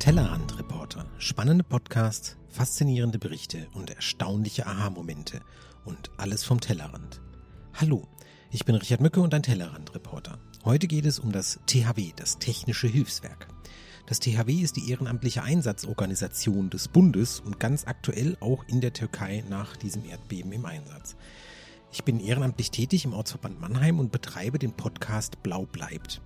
Tellerrand-Reporter. Spannende Podcasts, faszinierende Berichte und erstaunliche Aha-Momente. Und alles vom Tellerrand. Hallo, ich bin Richard Mücke und ein Tellerrand-Reporter. Heute geht es um das THW, das Technische Hilfswerk. Das THW ist die ehrenamtliche Einsatzorganisation des Bundes und ganz aktuell auch in der Türkei nach diesem Erdbeben im Einsatz. Ich bin ehrenamtlich tätig im Ortsverband Mannheim und betreibe den Podcast Blau bleibt.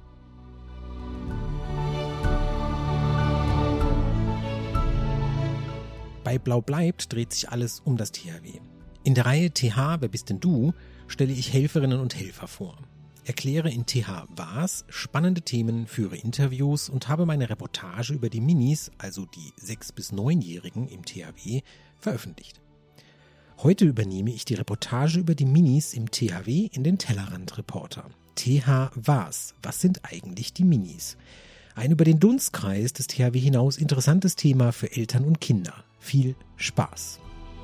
Bei Blau bleibt dreht sich alles um das THW. In der Reihe TH, wer bist denn du, stelle ich Helferinnen und Helfer vor. Erkläre in TH was, spannende Themen, führe Interviews und habe meine Reportage über die Minis, also die 6- bis 9-Jährigen im THW, veröffentlicht. Heute übernehme ich die Reportage über die Minis im THW in den Tellerrand-Reporter. TH was sind eigentlich die Minis? Ein über den Dunstkreis des THW hinaus interessantes Thema für Eltern und Kinder. Viel Spaß!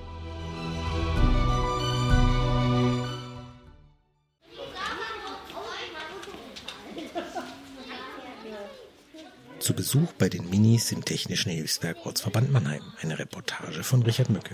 Zu Besuch bei den Minis im Technischen Hilfswerk Ortsverband Mannheim. Eine Reportage von Richard Mücke.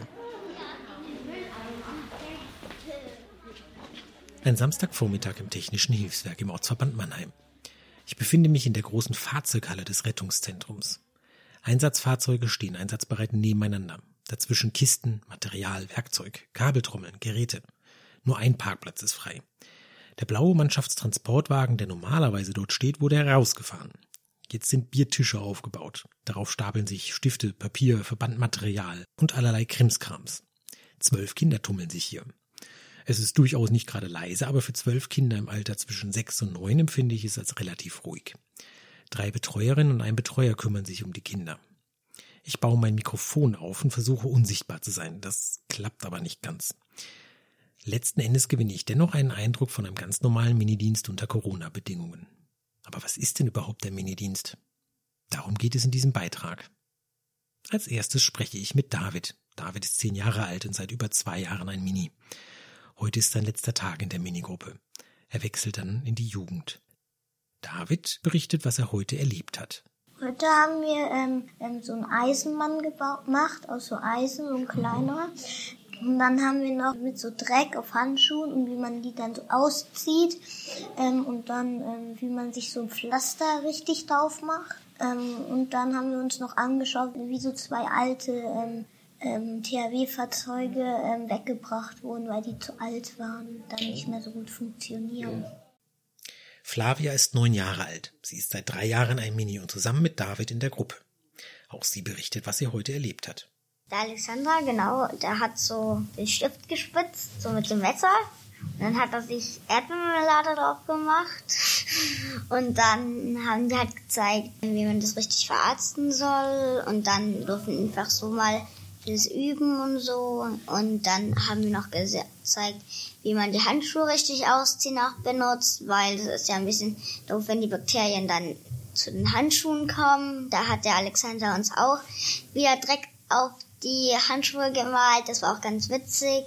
Ein Samstagvormittag im Technischen Hilfswerk im Ortsverband Mannheim. Ich befinde mich in der großen Fahrzeughalle des Rettungszentrums. Einsatzfahrzeuge stehen einsatzbereit nebeneinander. Dazwischen Kisten, Material, Werkzeug, Kabeltrommeln, Geräte. Nur ein Parkplatz ist frei. Der blaue Mannschaftstransportwagen, der normalerweise dort steht, wurde herausgefahren. Jetzt sind Biertische aufgebaut. Darauf stapeln sich Stifte, Papier, Verbandmaterial und allerlei Krimskrams. 12 Kinder tummeln sich hier. Es ist durchaus nicht gerade leise, aber für 12 Kinder im Alter zwischen 6 und 9 empfinde ich es als relativ ruhig. 3 Betreuerinnen und ein Betreuer kümmern sich um die Kinder. Ich baue mein Mikrofon auf und versuche unsichtbar zu sein. Das klappt aber nicht ganz. Letzten Endes gewinne ich dennoch einen Eindruck von einem ganz normalen Minidienst unter Corona-Bedingungen. Aber was ist denn überhaupt der Minidienst? Darum geht es in diesem Beitrag. Als erstes spreche ich mit David. David ist 10 Jahre alt und seit über 2 Jahren ein Mini. Heute ist sein letzter Tag in der Minigruppe. Er wechselt dann in die Jugend. David berichtet, was er heute erlebt hat. Heute haben wir so einen Eisenmann gemacht, aus so Eisen, so ein kleiner. Und dann haben wir noch mit so Dreck auf Handschuhen und wie man die dann so auszieht. Und dann wie man sich so ein Pflaster richtig drauf macht. Und dann haben wir uns noch angeschaut, wie so 2 alte THW-Fahrzeuge weggebracht wurden, weil die zu alt waren und dann nicht mehr so gut funktionieren. Flavia ist 9 Jahre alt. Sie ist seit 3 Jahren ein Mini und zusammen mit David in der Gruppe. Auch sie berichtet, was sie heute erlebt hat. Der Alexander, genau, der hat so den Stift gespitzt, so mit dem Messer. Und dann hat er sich Erdbeermarmelade drauf gemacht. Und dann haben die halt gezeigt, wie man das richtig verarzten soll. Und dann durften wir einfach so mal das üben und so. Und dann haben wir noch gezeigt, wie man die Handschuhe richtig ausziehen auch benutzt, weil das ist ja ein bisschen doof, wenn die Bakterien dann zu den Handschuhen kommen. Da hat der Alexander uns auch wieder Dreck auf die Handschuhe gemalt. Das war auch ganz witzig.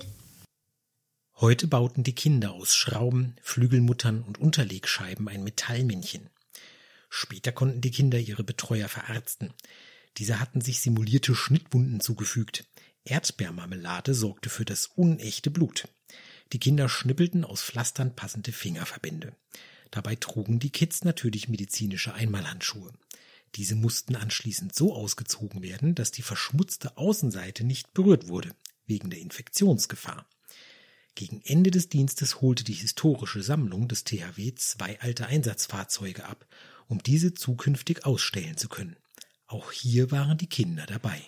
Heute bauten die Kinder aus Schrauben, Flügelmuttern und Unterlegscheiben ein Metallmännchen. Später konnten die Kinder ihre Betreuer verarzten. Diese hatten sich simulierte Schnittwunden zugefügt. Erdbeermarmelade sorgte für das unechte Blut. Die Kinder schnippelten aus Pflastern passende Fingerverbände. Dabei trugen die Kids natürlich medizinische Einmalhandschuhe. Diese mussten anschließend so ausgezogen werden, dass die verschmutzte Außenseite nicht berührt wurde, wegen der Infektionsgefahr. Gegen Ende des Dienstes holte die historische Sammlung des THW 2 alte Einsatzfahrzeuge ab, um diese zukünftig ausstellen zu können. Auch hier waren die Kinder dabei.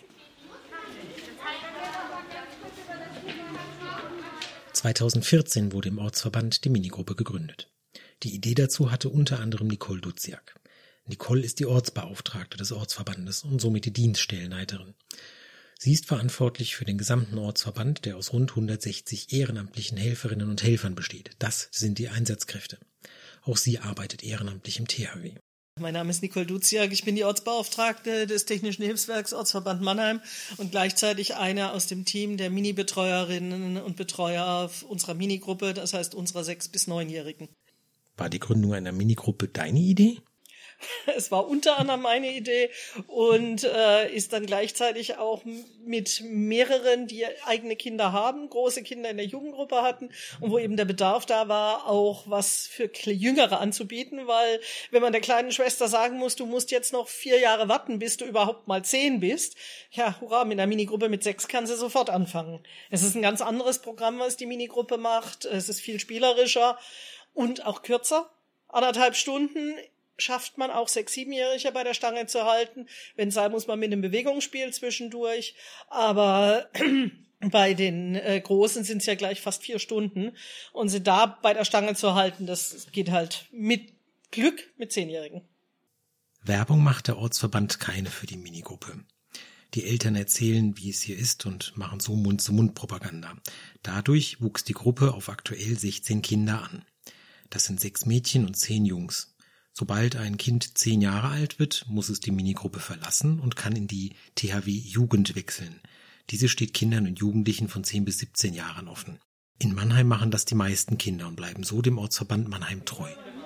2014 wurde im Ortsverband die Minigruppe gegründet. Die Idee dazu hatte unter anderem Nicole Duziak. Nicole ist die Ortsbeauftragte des Ortsverbandes und somit die Dienststellenleiterin. Sie ist verantwortlich für den gesamten Ortsverband, der aus rund 160 ehrenamtlichen Helferinnen und Helfern besteht. Das sind die Einsatzkräfte. Auch sie arbeitet ehrenamtlich im THW. Mein Name ist Nicole Duziak, ich bin die Ortsbeauftragte des Technischen Hilfswerks Ortsverband Mannheim und gleichzeitig eine aus dem Team der Mini-Betreuerinnen und Betreuer unserer Minigruppe, das heißt unserer 6- bis 9-Jährigen. War die Gründung einer Minigruppe deine Idee? Es war unter anderem meine Idee und ist dann gleichzeitig auch mit mehreren, die eigene Kinder haben, große Kinder in der Jugendgruppe hatten und wo eben der Bedarf da war, auch was für Jüngere anzubieten, weil wenn man der kleinen Schwester sagen muss, du musst jetzt noch 4 Jahre warten, bis du überhaupt mal 10 bist, ja, hurra, mit einer Minigruppe mit 6 kann sie sofort anfangen. Es ist ein ganz anderes Programm, was die Minigruppe macht, es ist viel spielerischer und auch kürzer, 1,5 Stunden, schafft man auch 6-, 7-Jährige bei der Stange zu halten. Wenn es sein muss, man mit einem Bewegungsspiel zwischendurch. Aber bei den Großen sind es ja gleich fast 4 Stunden. Und sie da bei der Stange zu halten, das geht halt mit Glück mit 10-Jährigen. Werbung macht der Ortsverband keine für die Minigruppe. Die Eltern erzählen, wie es hier ist und machen so Mund-zu-Mund-Propaganda. Dadurch wuchs die Gruppe auf aktuell 16 Kinder an. Das sind 6 Mädchen und 10 Jungs. Sobald ein Kind 10 Jahre alt wird, muss es die Minigruppe verlassen und kann in die THW Jugend wechseln. Diese steht Kindern und Jugendlichen von 10 bis 17 Jahren offen. In Mannheim machen das die meisten Kinder und bleiben so dem Ortsverband Mannheim treu.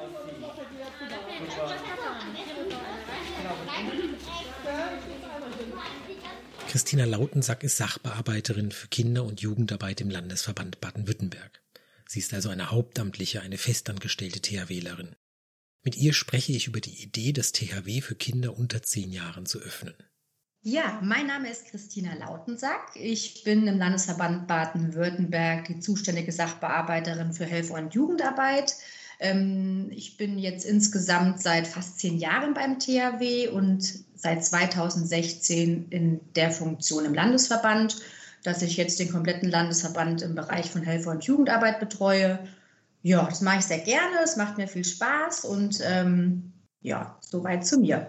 Christina Lautensack ist Sachbearbeiterin für Kinder- und Jugendarbeit im Landesverband Baden-Württemberg. Sie ist also eine hauptamtliche, eine festangestellte THWlerin. Mit ihr spreche ich über die Idee, das THW für Kinder unter 10 Jahren zu öffnen. Ja, mein Name ist Christina Lautensack. Ich bin im Landesverband Baden-Württemberg die zuständige Sachbearbeiterin für Helfer- und Jugendarbeit. Ich bin jetzt insgesamt seit fast 10 Jahren beim THW und seit 2016 in der Funktion im Landesverband, dass ich jetzt den kompletten Landesverband im Bereich von Helfer- und Jugendarbeit betreue. Ja, das mache ich sehr gerne, es macht mir viel Spaß und soweit zu mir.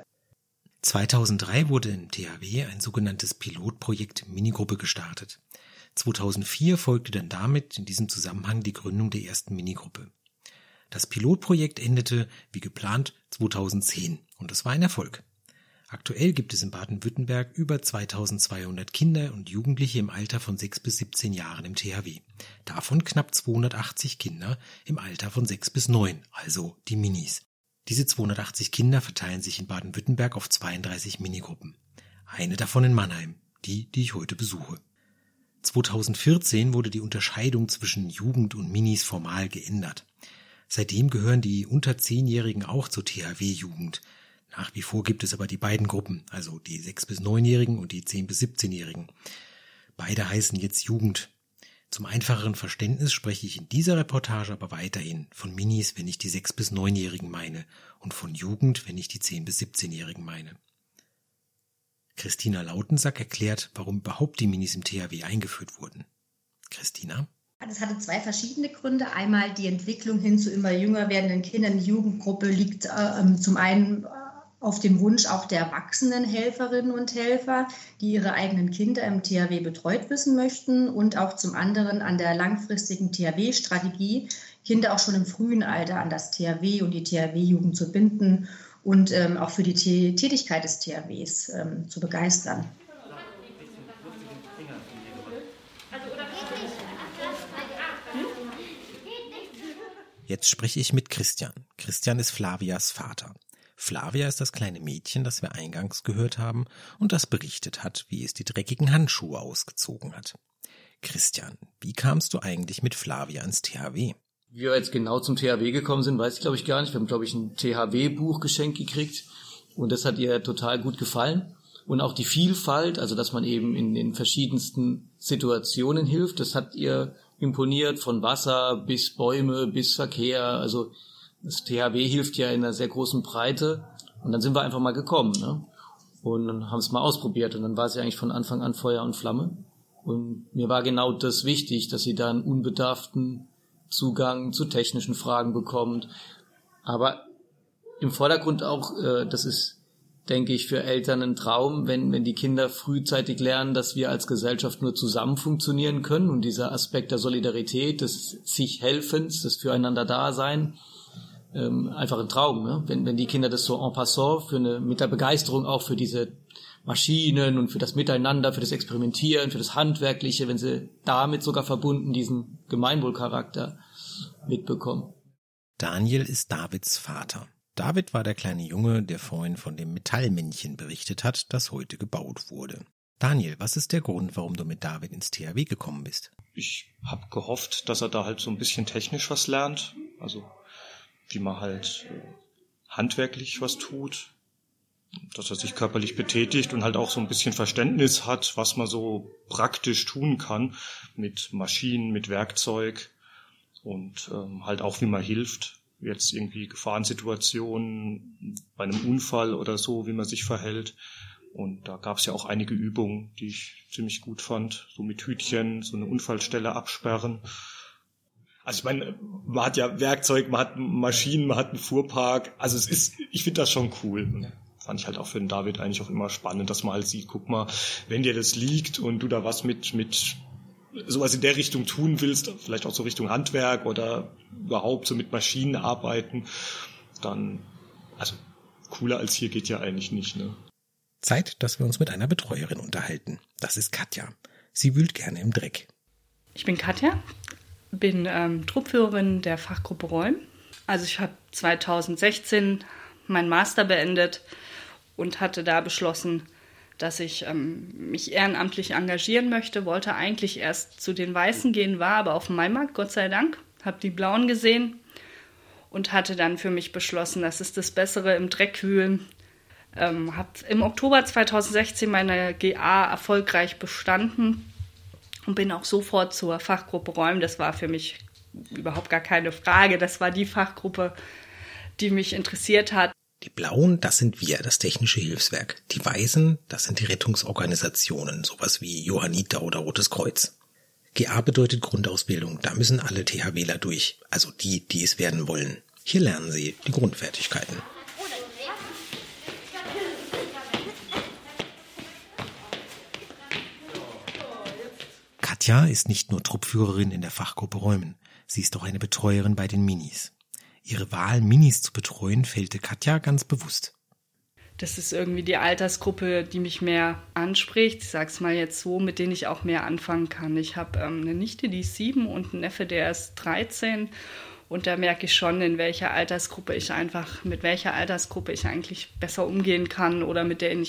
2003 wurde im THW ein sogenanntes Pilotprojekt Minigruppe gestartet. 2004 folgte dann damit in diesem Zusammenhang die Gründung der ersten Minigruppe. Das Pilotprojekt endete, wie geplant, 2010 und es war ein Erfolg. Aktuell gibt es in Baden-Württemberg über 2200 Kinder und Jugendliche im Alter von 6 bis 17 Jahren im THW. Davon knapp 280 Kinder im Alter von 6 bis 9, also die Minis. Diese 280 Kinder verteilen sich in Baden-Württemberg auf 32 Minigruppen. Eine davon in Mannheim, die ich heute besuche. 2014 wurde die Unterscheidung zwischen Jugend und Minis formal geändert. Seitdem gehören die unter 10-Jährigen auch zur THW-Jugend. Nach wie vor gibt es aber die beiden Gruppen, also die 6- bis 9-Jährigen und die 10- bis 17-Jährigen. Beide heißen jetzt Jugend. Zum einfacheren Verständnis spreche ich in dieser Reportage aber weiterhin von Minis, wenn ich die 6- bis 9-Jährigen meine, und von Jugend, wenn ich die 10- bis 17-Jährigen meine. Christina Lautensack erklärt, warum überhaupt die Minis im THW eingeführt wurden. Christina? Das hatte 2 verschiedene Gründe. Einmal die Entwicklung hin zu immer jünger werdenden Kindern. Die Jugendgruppe liegt zum einen auf dem Wunsch auch der erwachsenen Helferinnen und Helfer, die ihre eigenen Kinder im THW betreut wissen möchten, und auch zum anderen an der langfristigen THW-Strategie, Kinder auch schon im frühen Alter an das THW und die THW-Jugend zu binden und auch für die Tätigkeit des THWs zu begeistern. Jetzt spreche ich mit Christian. Christian ist Flavias Vater. Flavia ist das kleine Mädchen, das wir eingangs gehört haben und das berichtet hat, wie es die dreckigen Handschuhe ausgezogen hat. Christian, wie kamst du eigentlich mit Flavia ins THW? Wie wir jetzt genau zum THW gekommen sind, weiß ich glaube ich gar nicht. Wir haben glaube ich ein THW-Buch geschenkt gekriegt und das hat ihr total gut gefallen. Und auch die Vielfalt, also dass man eben in den verschiedensten Situationen hilft, das hat ihr imponiert, von Wasser bis Bäume bis Verkehr. Also das THW hilft ja in einer sehr großen Breite. Und dann sind wir einfach mal gekommen, ne? Und dann haben es mal ausprobiert. Und dann war sie eigentlich von Anfang an Feuer und Flamme. Und mir war genau das wichtig, dass sie da einen unbedarften Zugang zu technischen Fragen bekommt. Aber im Vordergrund auch, das ist, denke ich, für Eltern ein Traum, wenn die Kinder frühzeitig lernen, dass wir als Gesellschaft nur zusammen funktionieren können. Und dieser Aspekt der Solidarität, des Sich-Helfens, des Füreinander-Dasein, einfach ein Traum, ne? Wenn die Kinder das so en passant mit der Begeisterung auch für diese Maschinen und für das Miteinander, für das Experimentieren, für das Handwerkliche, wenn sie damit sogar verbunden diesen Gemeinwohlcharakter mitbekommen. Daniel ist Davids Vater. David war der kleine Junge, der vorhin von dem Metallmännchen berichtet hat, das heute gebaut wurde. Daniel, was ist der Grund, warum du mit David ins THW gekommen bist? Ich habe gehofft, dass er da halt so ein bisschen technisch was lernt, also wie man halt handwerklich was tut, dass er sich körperlich betätigt und halt auch so ein bisschen Verständnis hat, was man so praktisch tun kann mit Maschinen, mit Werkzeug und halt auch wie man hilft, jetzt irgendwie Gefahrensituationen bei einem Unfall oder so, wie man sich verhält. Und da gab es ja auch einige Übungen, die ich ziemlich gut fand, so mit Hütchen, so eine Unfallstelle absperren. Also ich meine, man hat ja Werkzeug, man hat Maschinen, man hat einen Fuhrpark. Also ich finde das schon cool. Fand ich halt auch für den David eigentlich auch immer spannend, dass man halt sieht, guck mal, wenn dir das liegt und du da was mit sowas in der Richtung tun willst, vielleicht auch so Richtung Handwerk oder überhaupt so mit Maschinen arbeiten, dann, also cooler als hier geht ja eigentlich nicht, ne? Zeit, dass wir uns mit einer Betreuerin unterhalten. Das ist Katja. Sie wühlt gerne im Dreck. Ich bin Katja, bin Truppführerin der Fachgruppe Räumen. Also ich habe 2016 meinen Master beendet und hatte da beschlossen, dass ich mich ehrenamtlich engagieren möchte. Wollte eigentlich erst zu den Weißen gehen, war aber auf dem Maimarkt, Gott sei Dank. Habe die Blauen gesehen und hatte dann für mich beschlossen, das ist das Bessere im Dreck wühlen. Habe im Oktober 2016 meine GA erfolgreich bestanden und bin auch sofort zur Fachgruppe Räumen. Das war für mich überhaupt gar keine Frage. Das war die Fachgruppe, die mich interessiert hat. Die Blauen, das sind wir, das Technische Hilfswerk. Die Weißen, das sind die Rettungsorganisationen, sowas wie Johanniter oder Rotes Kreuz. GA bedeutet Grundausbildung, da müssen alle THWler durch, also die es werden wollen. Hier lernen sie die Grundfertigkeiten. Katja ist nicht nur Truppführerin in der Fachgruppe Räumen, sie ist auch eine Betreuerin bei den Minis. Ihre Wahl, Minis zu betreuen, fällte Katja ganz bewusst. Das ist irgendwie die Altersgruppe, die mich mehr anspricht. Ich sage es mal jetzt so, mit denen ich auch mehr anfangen kann. Ich habe eine Nichte, die ist 7 und einen Neffe, der ist 13. Und da merke ich schon, mit welcher Altersgruppe ich eigentlich besser umgehen kann oder zu denen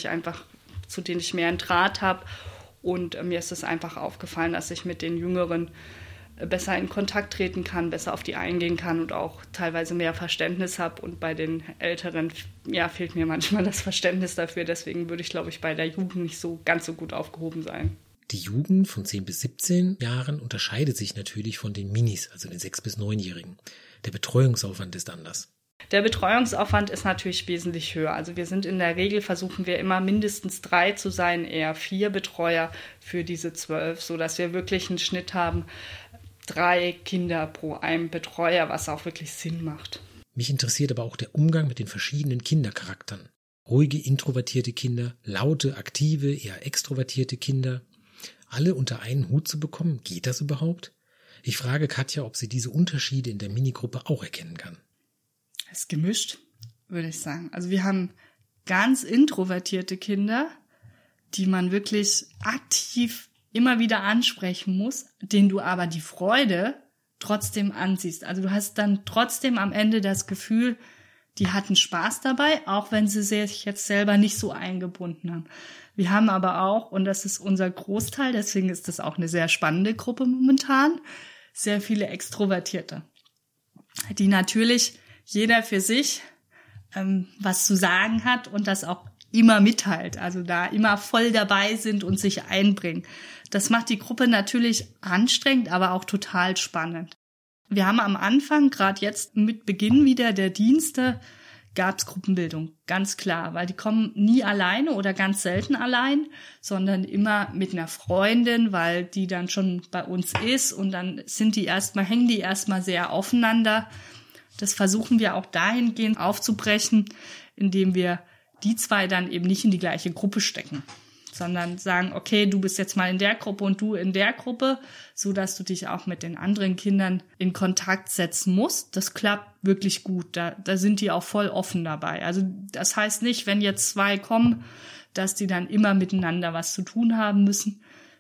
ich mehr einen Draht habe. Und mir ist es einfach aufgefallen, dass ich mit den Jüngeren besser in Kontakt treten kann, besser auf die eingehen kann und auch teilweise mehr Verständnis habe. Und bei den Älteren fehlt mir manchmal das Verständnis dafür. Deswegen würde ich, glaube ich, bei der Jugend nicht so ganz so gut aufgehoben sein. Die Jugend von 10 bis 17 Jahren unterscheidet sich natürlich von den Minis, also den 6- bis 9-Jährigen. Der Betreuungsaufwand ist anders. Der Betreuungsaufwand ist natürlich wesentlich höher. Also wir sind in der Regel, versuchen wir immer mindestens 3 zu sein, eher 4 Betreuer für diese 12, sodass wir wirklich einen Schnitt haben, 3 Kinder pro einem Betreuer, was auch wirklich Sinn macht. Mich interessiert aber auch der Umgang mit den verschiedenen Kindercharakteren. Ruhige, introvertierte Kinder, laute, aktive, eher extrovertierte Kinder. Alle unter einen Hut zu bekommen, geht das überhaupt? Ich frage Katja, ob sie diese Unterschiede in der Minigruppe auch erkennen kann. Es ist gemischt, würde ich sagen. Also wir haben ganz introvertierte Kinder, die man wirklich aktiv immer wieder ansprechen muss, denen du aber die Freude trotzdem ansiehst. Also du hast dann trotzdem am Ende das Gefühl, die hatten Spaß dabei, auch wenn sie sich jetzt selber nicht so eingebunden haben. Wir haben aber auch, und das ist unser Großteil, deswegen ist das auch eine sehr spannende Gruppe momentan, sehr viele Extrovertierte, die natürlich jeder für sich was zu sagen hat und das auch immer mitteilt, also da immer voll dabei sind und sich einbringen. Das macht die Gruppe natürlich anstrengend, aber auch total spannend. Wir haben am Anfang, gerade jetzt mit Beginn wieder der Dienste, gab es Gruppenbildung, ganz klar, weil die kommen nie alleine oder ganz selten allein, sondern immer mit einer Freundin, weil die dann schon bei uns ist und dann hängen die erstmal sehr aufeinander. Das versuchen wir auch dahingehend aufzubrechen, indem wir die 2 dann eben nicht in die gleiche Gruppe stecken, sondern sagen, okay, du bist jetzt mal in der Gruppe und du in der Gruppe, so dass du dich auch mit den anderen Kindern in Kontakt setzen musst. Das klappt wirklich gut. Da sind die auch voll offen dabei. Also das heißt nicht, wenn jetzt 2 kommen, dass die dann immer miteinander was zu tun haben müssen,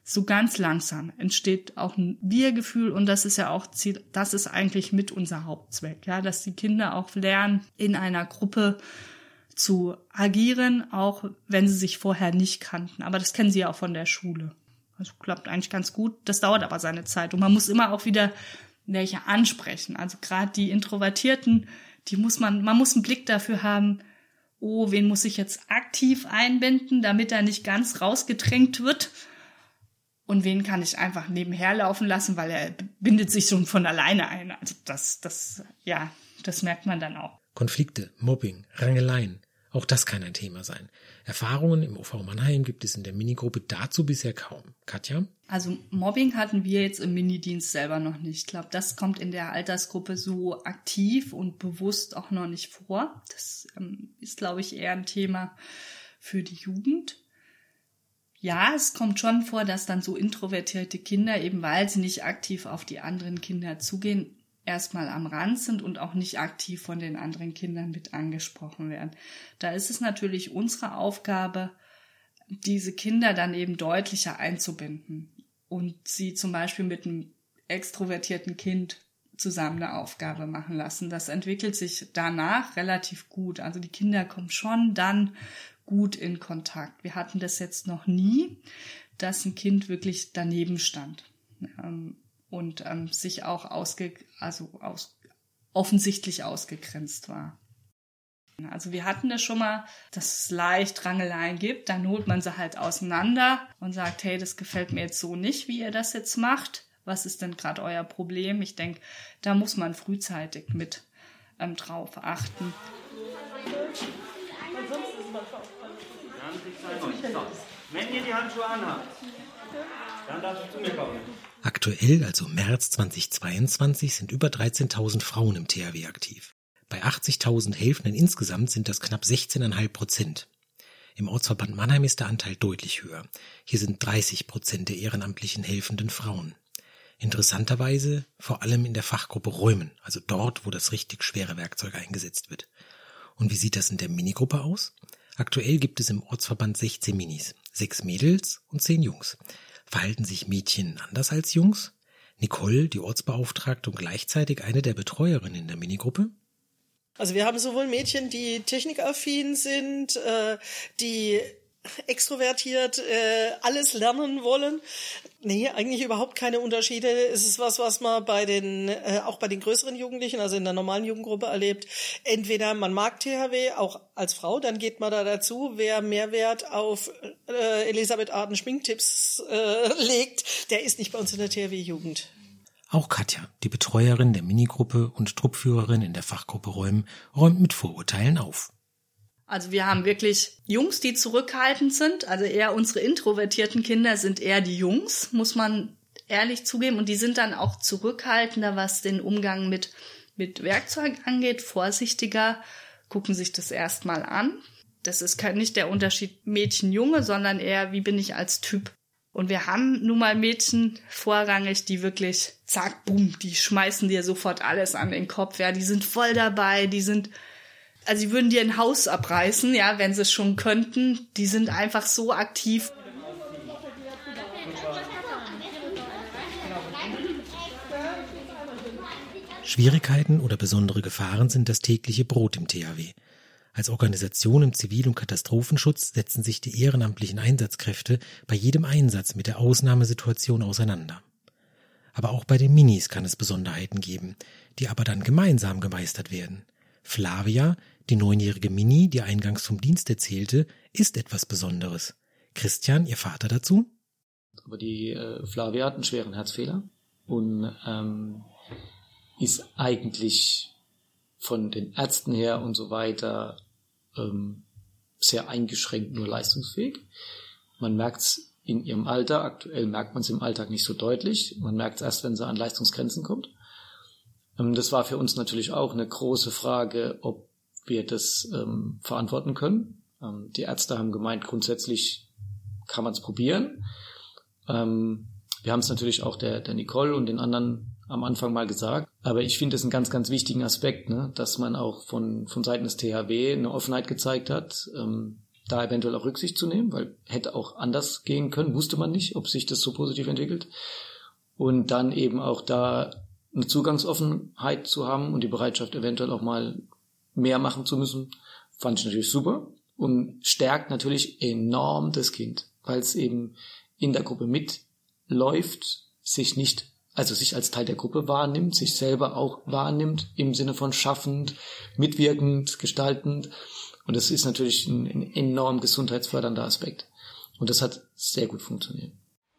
so ganz langsam entsteht auch ein Wir-Gefühl und das ist ja auch Ziel, das ist eigentlich mit unser Hauptzweck, ja, dass die Kinder auch lernen, in einer Gruppe zu agieren, auch wenn sie sich vorher nicht kannten. Aber das kennen sie ja auch von der Schule. Also klappt eigentlich ganz gut. Das dauert aber seine Zeit und man muss immer auch wieder welche ansprechen. Also gerade die Introvertierten, man muss einen Blick dafür haben, oh, wen muss ich jetzt aktiv einbinden, damit er nicht ganz rausgedrängt wird. Und wen kann ich einfach nebenher laufen lassen, weil er bindet sich schon von alleine ein. Also das merkt man dann auch. Konflikte, Mobbing, Rangeleien, auch das kann ein Thema sein. Erfahrungen im OV Mannheim gibt es in der Minigruppe dazu bisher kaum. Katja? Also Mobbing hatten wir jetzt im Minidienst selber noch nicht. Ich glaube, das kommt in der Altersgruppe so aktiv und bewusst auch noch nicht vor. Das ist, glaube ich, eher ein Thema für die Jugend. Ja, es kommt schon vor, dass dann so introvertierte Kinder, eben weil sie nicht aktiv auf die anderen Kinder zugehen, erstmal am Rand sind und auch nicht aktiv von den anderen Kindern mit angesprochen werden. Da ist es natürlich unsere Aufgabe, diese Kinder dann eben deutlicher einzubinden und sie zum Beispiel mit einem extrovertierten Kind zusammen eine Aufgabe machen lassen. Das entwickelt sich danach relativ gut. Also die Kinder kommen schon dann gut in Kontakt. Wir hatten das jetzt noch nie, dass ein Kind wirklich daneben stand und sich auch offensichtlich ausgegrenzt war. Also wir hatten das schon mal, dass es leicht Rangeleien gibt, dann holt man sie halt auseinander und sagt, hey, das gefällt mir jetzt so nicht, wie ihr das jetzt macht. Was ist denn gerade euer Problem? Ich denke, da muss man frühzeitig mit drauf achten. Wenn ihr die Handschuhe anhabt, dann darfst du zu mir kommen. Aktuell, also März 2022, sind über 13.000 Frauen im THW aktiv. Bei 80.000 Helfenden insgesamt sind das knapp 16,5%. Im Ortsverband Mannheim ist der Anteil deutlich höher. Hier sind 30% der ehrenamtlichen helfenden Frauen. Interessanterweise vor allem in der Fachgruppe Räumen, also dort, wo das richtig schwere Werkzeug eingesetzt wird. Und wie sieht das in der Minigruppe aus? Aktuell gibt es im Ortsverband 16 Minis, 6 Mädels und 10 Jungs. Verhalten sich Mädchen anders als Jungs? Nicole, die Ortsbeauftragte und gleichzeitig eine der Betreuerinnen in der Minigruppe? Also wir haben sowohl Mädchen, die technikaffin sind, die extrovertiert alles lernen wollen. Nee, eigentlich überhaupt keine Unterschiede. Es ist was man auch bei den größeren Jugendlichen, also in der normalen Jugendgruppe erlebt. Entweder man mag THW, auch als Frau, dann geht man da dazu. Wer Mehrwert auf Elisabeth Arden Schminktipps legt, der ist nicht bei uns in der THW-Jugend. Auch Katja, die Betreuerin der Minigruppe und Truppführerin in der Fachgruppe Räumen, räumt mit Vorurteilen auf. Also wir haben wirklich Jungs, die zurückhaltend sind. Also eher unsere introvertierten Kinder sind eher die Jungs, muss man ehrlich zugeben. Und die sind dann auch zurückhaltender, was den Umgang mit Werkzeug angeht, vorsichtiger, gucken sich das erstmal an. Das ist nicht der Unterschied Mädchen-Junge, sondern eher, wie bin ich als Typ. Und wir haben nun mal Mädchen vorrangig, die wirklich, zack, boom, die schmeißen dir sofort alles an den Kopf. Ja, die sind voll dabei, also die würden dir ein Haus abreißen, ja, wenn sie es schon könnten. Die sind einfach so aktiv. Schwierigkeiten oder besondere Gefahren sind das tägliche Brot im THW. Als Organisation im Zivil- und Katastrophenschutz setzen sich die ehrenamtlichen Einsatzkräfte bei jedem Einsatz mit der Ausnahmesituation auseinander. Aber auch bei den Minis kann es Besonderheiten geben, die aber dann gemeinsam gemeistert werden. Flavia, die 9-jährige Mini, die eingangs vom Dienst erzählte, ist etwas Besonderes. Christian, ihr Vater dazu? Aber die Flavia hat einen schweren Herzfehler und ist eigentlich von den Ärzten her und so weiter sehr eingeschränkt nur leistungsfähig. Man merkt es in ihrem Alter, aktuell merkt man es im Alltag nicht so deutlich. Man merkt es erst, wenn sie an Leistungsgrenzen kommt. Das war für uns natürlich auch eine große Frage, ob wir das verantworten können. Die Ärzte haben gemeint, grundsätzlich kann man es probieren. Wir haben es natürlich auch der Nicole und den anderen am Anfang mal gesagt. Aber ich finde es einen ganz, ganz wichtigen Aspekt, ne, dass man auch von Seiten des THW eine Offenheit gezeigt hat, da eventuell auch Rücksicht zu nehmen, weil hätte auch anders gehen können, wusste man nicht, ob sich das so positiv entwickelt. Und dann eben auch da eine Zugangsoffenheit zu haben und die Bereitschaft eventuell auch mal mehr machen zu müssen, fand ich natürlich super und stärkt natürlich enorm das Kind, weil es eben in der Gruppe mitläuft, sich als Teil der Gruppe wahrnimmt, sich selber auch wahrnimmt im Sinne von schaffend, mitwirkend, gestaltend. Und das ist natürlich ein enorm gesundheitsfördernder Aspekt. Und das hat sehr gut funktioniert.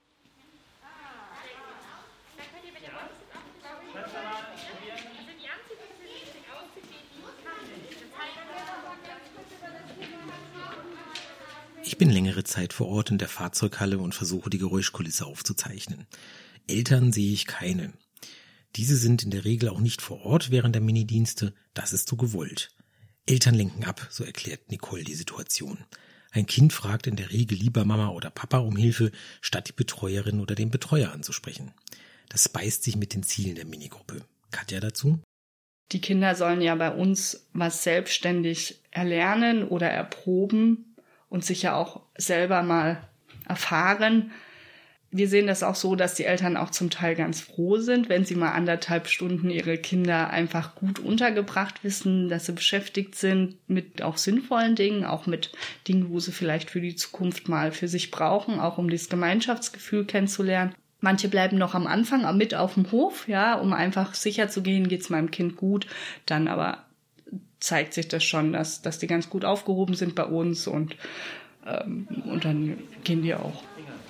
Ich bin längere Zeit vor Ort in der Fahrzeughalle und versuche, die Geräuschkulisse aufzuzeichnen. Eltern sehe ich keine. Diese sind in der Regel auch nicht vor Ort während der Minidienste, das ist so gewollt. Eltern lenken ab, so erklärt Nicole die Situation. Ein Kind fragt in der Regel lieber Mama oder Papa um Hilfe, statt die Betreuerin oder den Betreuer anzusprechen. Das beißt sich mit den Zielen der Minigruppe. Katja dazu? Die Kinder sollen ja bei uns was selbstständig erlernen oder erproben und sich ja auch selber mal erfahren. Wir sehen das auch so, dass die Eltern auch zum Teil ganz froh sind, wenn sie mal 1,5 Stunden ihre Kinder einfach gut untergebracht wissen, dass sie beschäftigt sind mit auch sinnvollen Dingen, auch mit Dingen, wo sie vielleicht für die Zukunft mal für sich brauchen, auch um das Gemeinschaftsgefühl kennenzulernen. Manche bleiben noch am Anfang mit auf dem Hof, ja, um einfach sicher zu gehen, geht's meinem Kind gut. Dann aber zeigt sich das schon, dass die ganz gut aufgehoben sind bei uns und dann gehen die auch.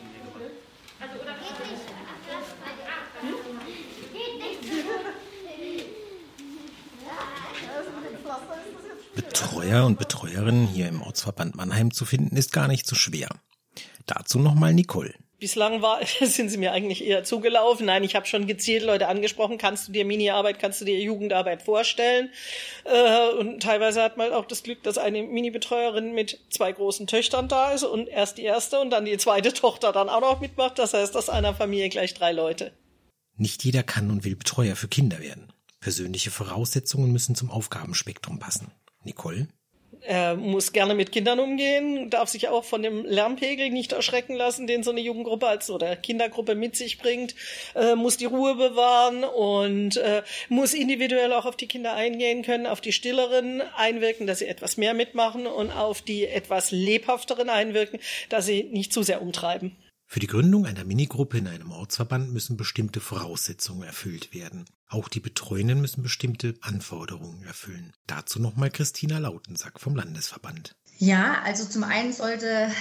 Betreuer und Betreuerinnen hier im Ortsverband Mannheim zu finden, ist gar nicht so schwer. Dazu nochmal Nicole. Bislang sind sie mir eigentlich eher zugelaufen. Nein, ich habe schon gezielt Leute angesprochen, kannst du dir Mini-Arbeit, kannst du dir Jugendarbeit vorstellen? Und teilweise hat man auch das Glück, dass eine Mini-Betreuerin mit 2 großen Töchtern da ist und erst die erste und dann die zweite Tochter dann auch noch mitmacht. Das heißt, aus einer Familie gleich 3 Leute. Nicht jeder kann und will Betreuer für Kinder werden. Persönliche Voraussetzungen müssen zum Aufgabenspektrum passen. Nicole? Er muss gerne mit Kindern umgehen, darf sich auch von dem Lärmpegel nicht erschrecken lassen, den so eine Jugendgruppe oder Kindergruppe mit sich bringt, muss die Ruhe bewahren und muss individuell auch auf die Kinder eingehen können, auf die Stilleren einwirken, dass sie etwas mehr mitmachen und auf die etwas lebhafteren einwirken, dass sie nicht zu sehr umtreiben. Für die Gründung einer Minigruppe in einem Ortsverband müssen bestimmte Voraussetzungen erfüllt werden. Auch die Betreuenden müssen bestimmte Anforderungen erfüllen. Dazu nochmal Christina Lautensack vom Landesverband. Ja, also zum einen sollte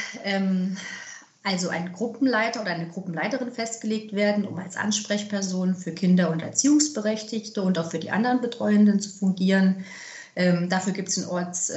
ein Gruppenleiter oder eine Gruppenleiterin festgelegt werden, um als Ansprechperson für Kinder und Erziehungsberechtigte und auch für die anderen Betreuenden zu fungieren. Dafür gibt es einen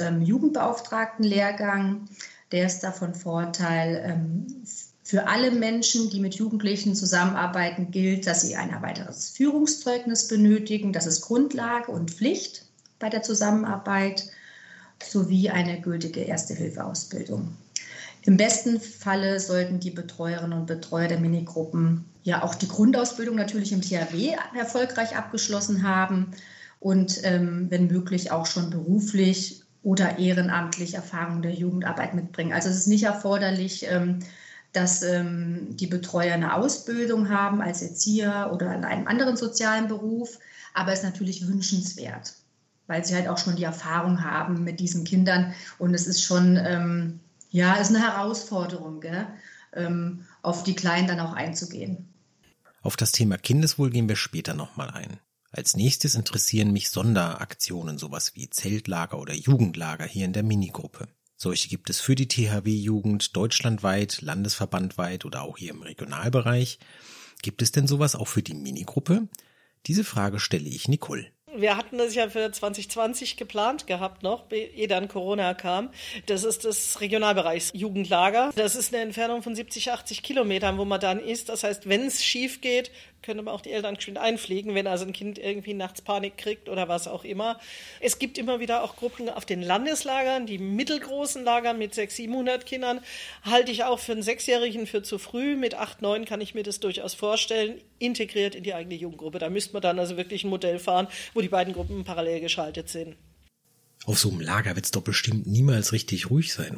Ortsjugendbeauftragtenlehrgang. Der ist da von Vorteil. Für alle Menschen, die mit Jugendlichen zusammenarbeiten, gilt, dass sie ein erweitertes Führungszeugnis benötigen. Das ist Grundlage und Pflicht bei der Zusammenarbeit sowie eine gültige Erste-Hilfe-Ausbildung. Im besten Falle sollten die Betreuerinnen und Betreuer der Minigruppen ja auch die Grundausbildung natürlich im THW erfolgreich abgeschlossen haben und wenn möglich auch schon beruflich oder ehrenamtlich Erfahrung der Jugendarbeit mitbringen. Also es ist nicht erforderlich, dass die Betreuer eine Ausbildung haben als Erzieher oder in einem anderen sozialen Beruf, aber es ist natürlich wünschenswert, weil sie halt auch schon die Erfahrung haben mit diesen Kindern und es ist schon, ist eine Herausforderung, gell? Auf die Kleinen dann auch einzugehen. Auf das Thema Kindeswohl gehen wir später nochmal ein. Als nächstes interessieren mich Sonderaktionen, sowas wie Zeltlager oder Jugendlager hier in der Minigruppe. Solche gibt es für die THW-Jugend deutschlandweit, landesverbandweit oder auch hier im Regionalbereich. Gibt es denn sowas auch für die Minigruppe? Diese Frage stelle ich Nicole. Wir hatten das ja für 2020 geplant gehabt noch, ehe dann Corona kam. Das ist das Regionalbereichsjugendlager. Das ist eine Entfernung von 70, 80 Kilometern, wo man dann ist. Das heißt, wenn es schief geht, könnte man auch die Eltern geschwind einfliegen, wenn also ein Kind irgendwie nachts Panik kriegt oder was auch immer. Es gibt immer wieder auch Gruppen auf den Landeslagern, die mittelgroßen Lager mit 600, 700 Kindern. Halte ich auch für einen 6-Jährigen für zu früh. Mit 8, 9 kann ich mir das durchaus vorstellen, integriert in die eigene Jugendgruppe. Da müsste man dann also wirklich ein Modell fahren, wo die beiden Gruppen parallel geschaltet sind. Auf so einem Lager wird es doch bestimmt niemals richtig ruhig sein, oder?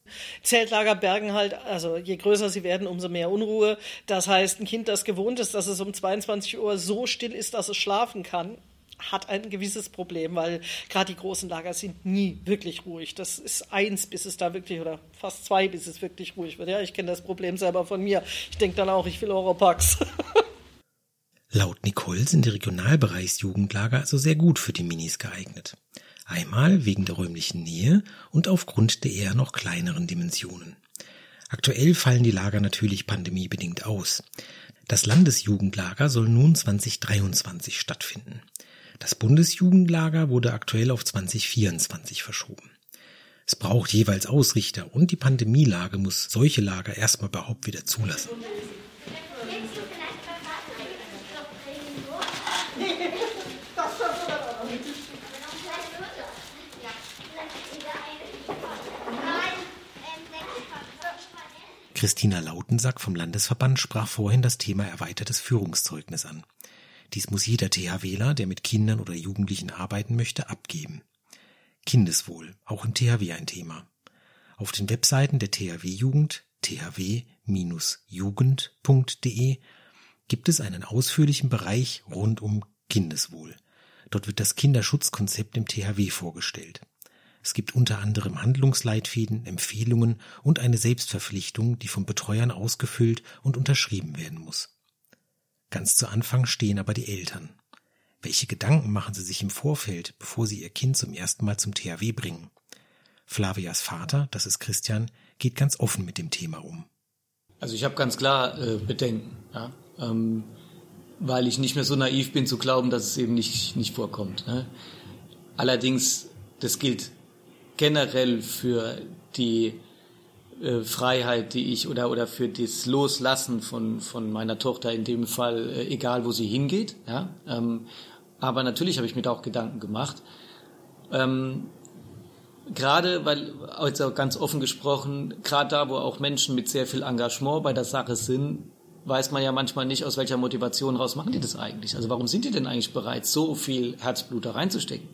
Zeltlager bergen halt, also je größer sie werden, umso mehr Unruhe. Das heißt, ein Kind, das gewohnt ist, dass es um 22 Uhr so still ist, dass es schlafen kann, hat ein gewisses Problem, weil gerade die großen Lager sind nie wirklich ruhig. Das ist 1, bis es da wirklich, oder fast 2, bis es wirklich ruhig wird. Ja, ich kenne das Problem selber von mir. Ich denke dann auch, ich will Oropax. Laut Nicole sind die Regionalbereichsjugendlager also sehr gut für die Minis geeignet. Einmal wegen der räumlichen Nähe und aufgrund der eher noch kleineren Dimensionen. Aktuell fallen die Lager natürlich pandemiebedingt aus. Das Landesjugendlager soll nun 2023 stattfinden. Das Bundesjugendlager wurde aktuell auf 2024 verschoben. Es braucht jeweils Ausrichter und die Pandemielage muss solche Lager erstmal überhaupt wieder zulassen. Christina Lautensack vom Landesverband sprach vorhin das Thema erweitertes Führungszeugnis an. Dies muss jeder THWler, der mit Kindern oder Jugendlichen arbeiten möchte, abgeben. Kindeswohl, auch im THW ein Thema. Auf den Webseiten der THW-Jugend, thw-jugend.de, gibt es einen ausführlichen Bereich rund um Kindeswohl. Dort wird das Kinderschutzkonzept im THW vorgestellt. Es gibt unter anderem Handlungsleitfäden, Empfehlungen und eine Selbstverpflichtung, die von Betreuern ausgefüllt und unterschrieben werden muss. Ganz zu Anfang stehen aber die Eltern. Welche Gedanken machen sie sich im Vorfeld, bevor sie ihr Kind zum ersten Mal zum THW bringen? Flavias Vater, das ist Christian, geht ganz offen mit dem Thema um. Also ich habe ganz klar Bedenken, ja? Weil ich nicht mehr so naiv bin zu glauben, dass es eben nicht vorkommt. Ne? Allerdings, das gilt generell für die Freiheit, die ich oder für das Loslassen von meiner Tochter in dem Fall, egal wo sie hingeht. Ja? Aber natürlich habe ich mir da auch Gedanken gemacht. Gerade, weil, also ganz offen gesprochen, gerade da, wo auch Menschen mit sehr viel Engagement bei der Sache sind, weiß man ja manchmal nicht, aus welcher Motivation raus machen die das eigentlich. Also warum sind die denn eigentlich bereit, so viel Herzblut da reinzustecken?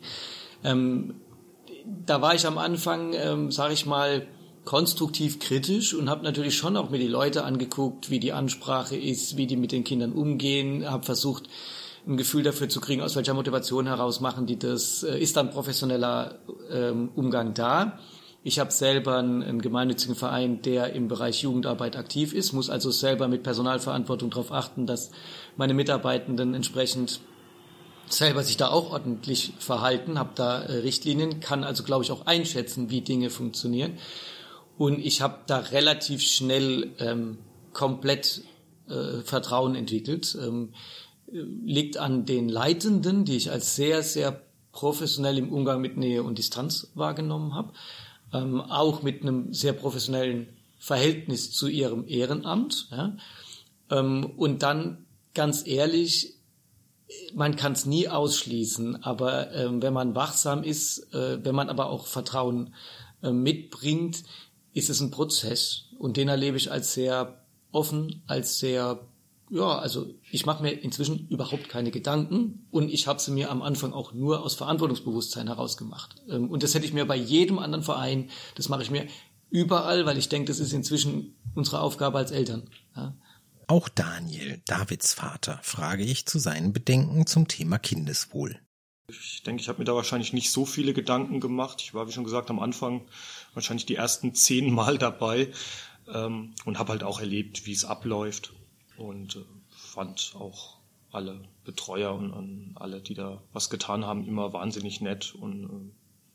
Da war ich am Anfang, sage ich mal, konstruktiv kritisch und habe natürlich schon auch mir die Leute angeguckt, wie die Ansprache ist, wie die mit den Kindern umgehen, habe versucht, ein Gefühl dafür zu kriegen, aus welcher Motivation heraus machen die das, ist dann professioneller Umgang da. Ich habe selber einen gemeinnützigen Verein, der im Bereich Jugendarbeit aktiv ist, muss also selber mit Personalverantwortung darauf achten, dass meine Mitarbeitenden entsprechend selber sich da auch ordentlich verhalten, habe da Richtlinien, kann also, glaube ich, auch einschätzen, wie Dinge funktionieren. Und ich habe da relativ schnell komplett Vertrauen entwickelt. Liegt an den Leitenden, die ich als sehr, sehr professionell im Umgang mit Nähe und Distanz wahrgenommen habe. Auch mit einem sehr professionellen Verhältnis zu ihrem Ehrenamt. Ja. Und dann, ganz ehrlich, man kann es nie ausschließen, aber wenn man wachsam ist, wenn man aber auch Vertrauen mitbringt, ist es ein Prozess. Und den erlebe ich als sehr offen, als sehr, ja, also ich mache mir inzwischen überhaupt keine Gedanken und ich habe sie mir am Anfang auch nur aus Verantwortungsbewusstsein heraus gemacht. Und das hätte ich mir bei jedem anderen Verein, das mache ich mir überall, weil ich denke, das ist inzwischen unsere Aufgabe als Eltern. Ja. Auch Daniel, Davids Vater, frage ich zu seinen Bedenken zum Thema Kindeswohl. Ich denke, ich habe mir da wahrscheinlich nicht so viele Gedanken gemacht. Ich war, wie schon gesagt, am Anfang wahrscheinlich die ersten 10 Mal dabei und habe halt auch erlebt, wie es abläuft und fand auch alle Betreuer und alle, die da was getan haben, immer wahnsinnig nett und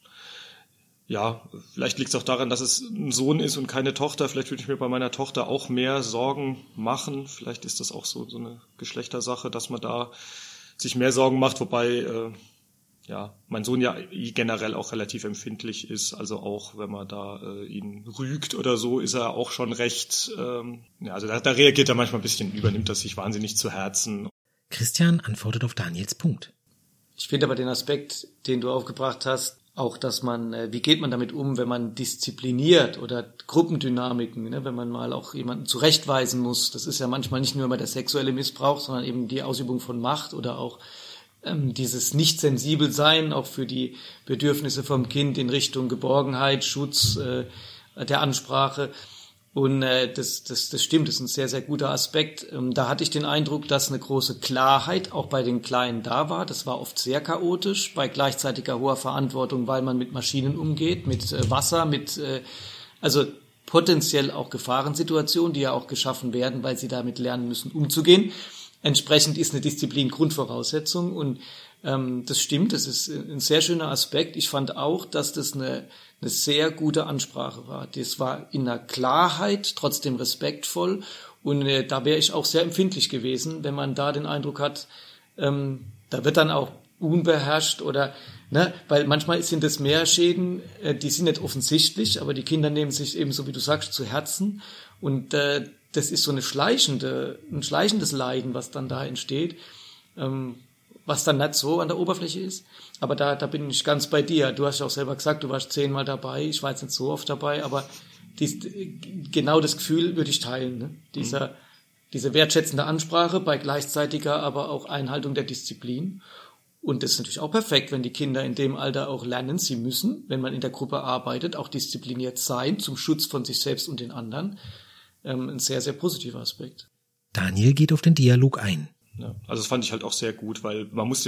ja, vielleicht liegt es auch daran, dass es ein Sohn ist und keine Tochter. Vielleicht würde ich mir bei meiner Tochter auch mehr Sorgen machen. Vielleicht ist das auch so eine Geschlechtersache, dass man da sich mehr Sorgen macht, wobei ja mein Sohn ja generell auch relativ empfindlich ist. Also auch wenn man da ihn rügt oder so, ist er auch schon recht, ja, also da reagiert er manchmal ein bisschen, übernimmt das sich wahnsinnig zu Herzen. Christian antwortet auf Daniels Punkt. Ich finde aber den Aspekt, den du aufgebracht hast, auch, dass man, wie geht man damit um, wenn man diszipliniert oder Gruppendynamiken, ne, wenn man mal auch jemanden zurechtweisen muss. Das ist ja manchmal nicht nur immer der sexuelle Missbrauch, sondern eben die Ausübung von Macht oder auch dieses Nicht-Sensibel-Sein, auch für die Bedürfnisse vom Kind in Richtung Geborgenheit, Schutz, der Ansprache. Und das stimmt, das ist ein sehr, sehr guter Aspekt. Da hatte ich den Eindruck, dass eine große Klarheit auch bei den Kleinen da war. Das war oft sehr chaotisch, bei gleichzeitiger hoher Verantwortung, weil man mit Maschinen umgeht, mit Wasser, also potenziell auch Gefahrensituationen, die ja auch geschaffen werden, weil sie damit lernen müssen, umzugehen. Entsprechend ist eine Disziplin Grundvoraussetzung und das stimmt, das ist ein sehr schöner Aspekt. Ich fand auch, dass das eine sehr gute Ansprache war. Das war in einer Klarheit, trotzdem respektvoll und da wäre ich auch sehr empfindlich gewesen, wenn man da den Eindruck hat, da wird dann auch unbeherrscht oder, ne, weil manchmal sind das Mehrschäden, die sind nicht offensichtlich, aber die Kinder nehmen sich eben, so wie du sagst, zu Herzen und das ist so ein schleichendes Leiden, was dann da entsteht, was dann nicht so an der Oberfläche ist. Aber da bin ich ganz bei dir. Du hast ja auch selber gesagt, du warst 10-mal dabei. Ich war jetzt nicht so oft dabei, aber genau das Gefühl würde ich teilen. Ne? Diese wertschätzende Ansprache bei gleichzeitiger, aber auch Einhaltung der Disziplin. Und das ist natürlich auch perfekt, wenn die Kinder in dem Alter auch lernen, sie müssen, wenn man in der Gruppe arbeitet, auch diszipliniert sein, zum Schutz von sich selbst und den anderen. Ein sehr, sehr positiver Aspekt. Daniel geht auf den Dialog ein. Ja, also das fand ich halt auch sehr gut, weil er muss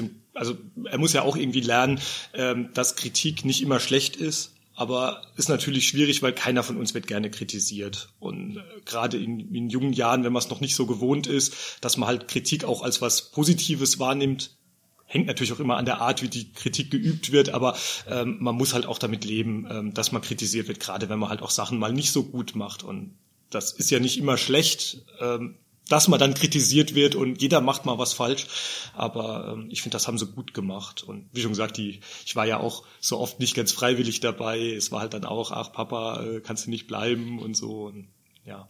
ja auch irgendwie lernen, dass Kritik nicht immer schlecht ist, aber ist natürlich schwierig, weil keiner von uns wird gerne kritisiert. Und gerade in jungen Jahren, wenn man es noch nicht so gewohnt ist, dass man halt Kritik auch als was Positives wahrnimmt, hängt natürlich auch immer an der Art, wie die Kritik geübt wird, aber man muss halt auch damit leben, dass man kritisiert wird, gerade wenn man halt auch Sachen mal nicht so gut macht. Und das ist ja nicht immer schlecht, dass man dann kritisiert wird und jeder macht mal was falsch. Aber ich finde, das haben sie gut gemacht. Und wie schon gesagt, ich war ja auch so oft nicht ganz freiwillig dabei. Es war halt dann auch, ach Papa, kannst du nicht bleiben und so. Und ja,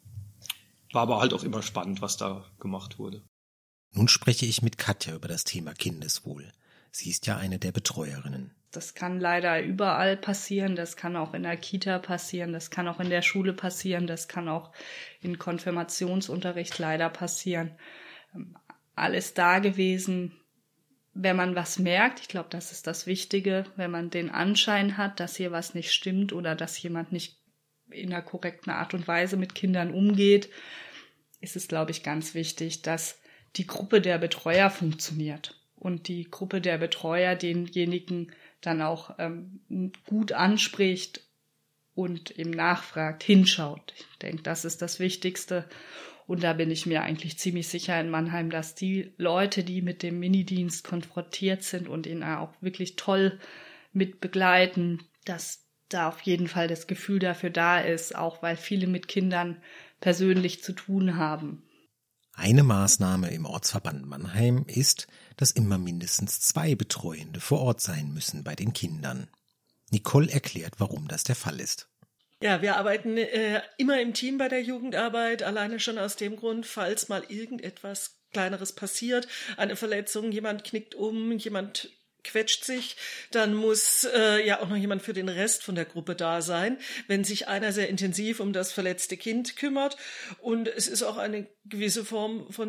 war aber halt auch immer spannend, was da gemacht wurde. Nun spreche ich mit Katja über das Thema Kindeswohl. Sie ist ja eine der Betreuerinnen. Das kann leider überall passieren, das kann auch in der Kita passieren, das kann auch in der Schule passieren, das kann auch in Konfirmationsunterricht leider passieren. Alles da gewesen, wenn man was merkt, ich glaube, das ist das Wichtige, wenn man den Anschein hat, dass hier was nicht stimmt oder dass jemand nicht in einer korrekten Art und Weise mit Kindern umgeht, ist es, glaube ich, ganz wichtig, dass die Gruppe der Betreuer funktioniert und die Gruppe der Betreuer denjenigen dann auch gut anspricht und eben nachfragt, hinschaut. Ich denke, das ist das Wichtigste. Und da bin ich mir eigentlich ziemlich sicher in Mannheim, dass die Leute, die mit dem Minidienst konfrontiert sind und ihn auch wirklich toll mit begleiten, dass da auf jeden Fall das Gefühl dafür da ist, auch weil viele mit Kindern persönlich zu tun haben. Eine Maßnahme im Ortsverband Mannheim ist, dass immer mindestens 2 Betreuende vor Ort sein müssen bei den Kindern. Nicole erklärt, warum das der Fall ist. Ja, wir arbeiten immer im Team bei der Jugendarbeit, alleine schon aus dem Grund, falls mal irgendetwas Kleineres passiert, eine Verletzung, jemand knickt um, jemand quetscht sich, dann muss ja auch noch jemand für den Rest von der Gruppe da sein, wenn sich einer sehr intensiv um das verletzte Kind kümmert. Und es ist auch eine gewisse Form von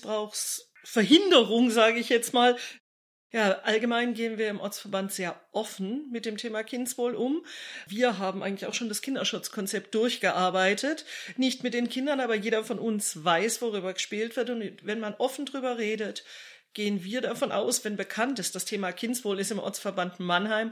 Missbrauchsverhinderung, sage ich jetzt mal. Ja, allgemein gehen wir im Ortsverband sehr offen mit dem Thema Kindeswohl um. Wir haben eigentlich auch schon das Kinderschutzkonzept durchgearbeitet. Nicht mit den Kindern, aber jeder von uns weiß, worüber gespielt wird. Und wenn man offen drüber redet, gehen wir davon aus, wenn bekannt ist, das Thema Kindeswohl ist im Ortsverband Mannheim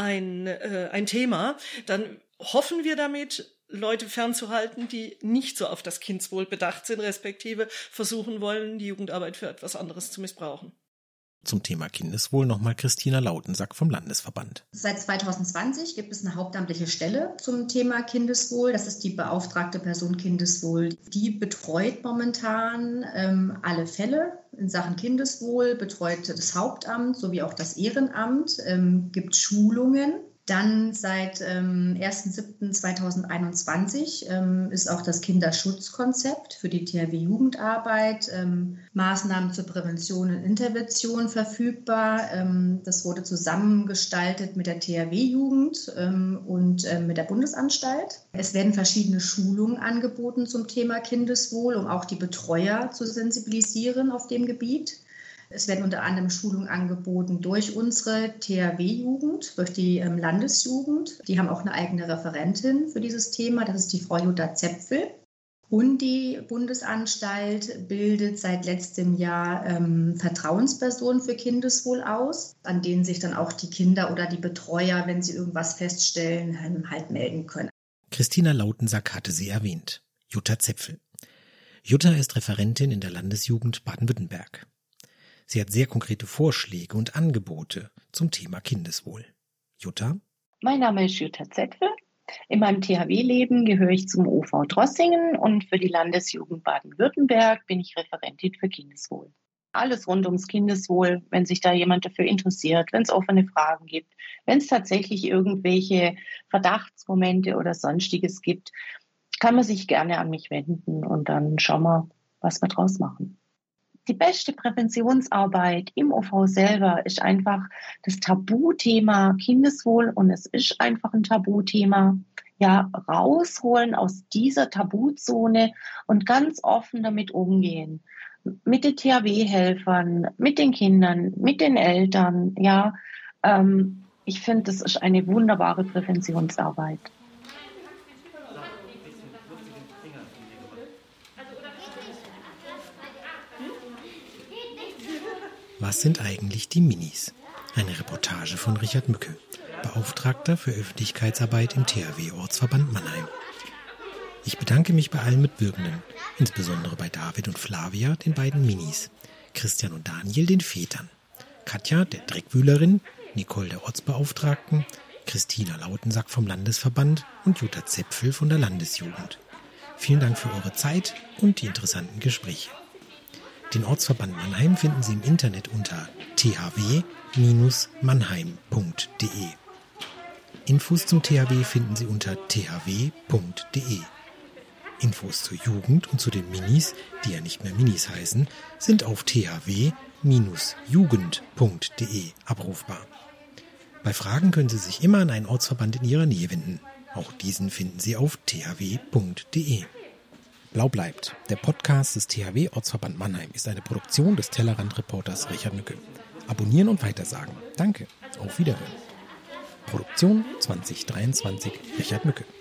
ein Thema, dann hoffen wir damit, Leute fernzuhalten, die nicht so auf das Kindeswohl bedacht sind, respektive versuchen wollen, die Jugendarbeit für etwas anderes zu missbrauchen. Zum Thema Kindeswohl nochmal Christina Lautensack vom Landesverband. Seit 2020 gibt es eine hauptamtliche Stelle zum Thema Kindeswohl. Das ist die beauftragte Person Kindeswohl. Die betreut momentan alle Fälle in Sachen Kindeswohl, betreut das Hauptamt sowie auch das Ehrenamt, gibt Schulungen. Dann seit 1.7.2021 ist auch das Kinderschutzkonzept für die THW-Jugendarbeit, Maßnahmen zur Prävention und Intervention verfügbar. Das wurde zusammengestaltet mit der THW-Jugend und mit der Bundesanstalt. Es werden verschiedene Schulungen angeboten zum Thema Kindeswohl, um auch die Betreuer zu sensibilisieren auf dem Gebiet. Es werden unter anderem Schulungen angeboten durch unsere THW-Jugend, durch die Landesjugend. Die haben auch eine eigene Referentin für dieses Thema, das ist die Frau Jutta Zepfel. Und die Bundesanstalt bildet seit letztem Jahr Vertrauenspersonen für Kindeswohl aus, an denen sich dann auch die Kinder oder die Betreuer, wenn sie irgendwas feststellen, halt melden können. Christina Lautensack hatte sie erwähnt. Jutta Zepfel. Jutta ist Referentin in der Landesjugend Baden-Württemberg. Sie hat sehr konkrete Vorschläge und Angebote zum Thema Kindeswohl. Jutta? Mein Name ist Jutta Zepfel. In meinem THW-Leben gehöre ich zum OV Drossingen und für die Landesjugend Baden-Württemberg bin ich Referentin für Kindeswohl. Alles rund ums Kindeswohl, wenn sich da jemand dafür interessiert, wenn es offene Fragen gibt, wenn es tatsächlich irgendwelche Verdachtsmomente oder Sonstiges gibt, kann man sich gerne an mich wenden und dann schauen wir, was wir draus machen. Die beste Präventionsarbeit im OV selber ist einfach das Tabuthema Kindeswohl und es ist einfach ein Tabuthema. Ja, rausholen aus dieser Tabuzone und ganz offen damit umgehen. Mit den THW-Helfern, mit den Kindern, mit den Eltern. Ja, ich finde, das ist eine wunderbare Präventionsarbeit. Was sind eigentlich die Minis? Eine Reportage von Richard Mücke, Beauftragter für Öffentlichkeitsarbeit im THW-Ortsverband Mannheim. Ich bedanke mich bei allen Mitwirkenden, insbesondere bei David und Flavia, den beiden Minis, Christian und Daniel, den Vätern, Katja, der Dreckwühlerin, Nicole, der Ortsbeauftragten, Christina Lautensack vom Landesverband und Jutta Zepfel von der Landesjugend. Vielen Dank für eure Zeit und die interessanten Gespräche. Den Ortsverband Mannheim finden Sie im Internet unter thw-mannheim.de. Infos zum THW finden Sie unter thw.de. Infos zur Jugend und zu den Minis, die ja nicht mehr Minis heißen, sind auf thw-jugend.de abrufbar. Bei Fragen können Sie sich immer an einen Ortsverband in Ihrer Nähe wenden. Auch diesen finden Sie auf thw.de. Blau bleibt. Der Podcast des THW Ortsverband Mannheim ist eine Produktion des Tellerrand-Reporters Richard Mücke. Abonnieren und weitersagen. Danke. Auf Wiederhören. Produktion 2023 Richard Mücke.